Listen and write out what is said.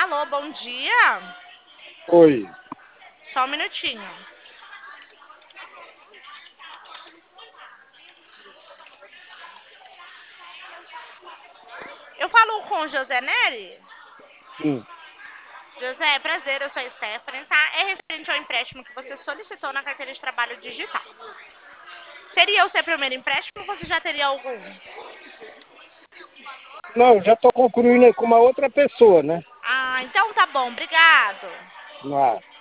Alô, bom dia. Oi. Só um minutinho. Eu falo com o José Neri? Sim. José, prazer, eu sou a Stephanie, tá? É referente ao empréstimo que você solicitou na carteira de trabalho digital. Seria o seu primeiro empréstimo ou você já teria algum? Não, já estou concluindo aí com uma outra pessoa, né? Ah, então tá bom, obrigado. Ah,